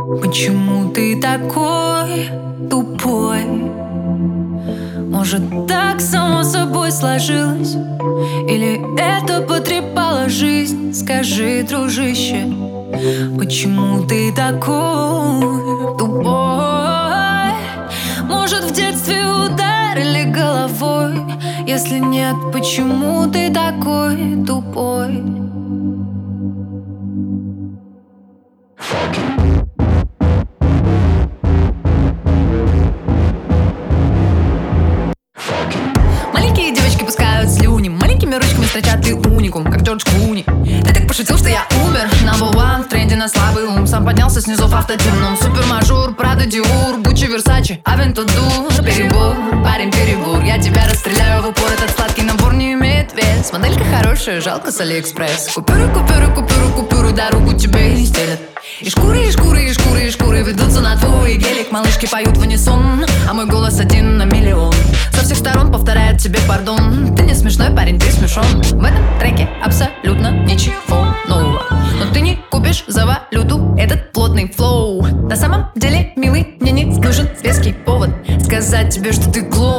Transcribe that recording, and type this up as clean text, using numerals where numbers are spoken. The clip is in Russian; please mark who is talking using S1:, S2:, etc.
S1: Почему ты такой тупой? Может, так само собой сложилось? Или это потрепала жизнь? Скажи, дружище, почему ты такой тупой? Может, в детстве ударили головой? Если нет, почему ты такой тупой? Маленькие девочки пускают слюни, маленькими ручками строчат ты уникум, как Джордж Клуни. Ты так пошутил, что я умер. Number one в тренде на слабый ум. Сам поднялся снизу в автотюном. Супермажор, Прада, Диор, Гуччи, Версачи, Авентадор. Перебор, парень, перебор. Я тебя расстреляю в упор. Этот сладкий набор не имеет вес. Моделька хорошая, жалко с Алиэкспресс. Купюры, купюры, купюры, купюры, дорогу тебе и стелят. И шкуры, и шкуры, и шкуры, и шкуры ведутся на твой гелик. Малышки поют в унисон, а мой голос один на миллион. Со всех сторон повторяет тебе пардон. Ты не смешной парень, ты смешон. В этом треке абсолютно ничего нового. Но ты не купишь за валюту этот плотный флоу. На самом деле, милый, мне не нужен веский повод сказать тебе, что ты глуп.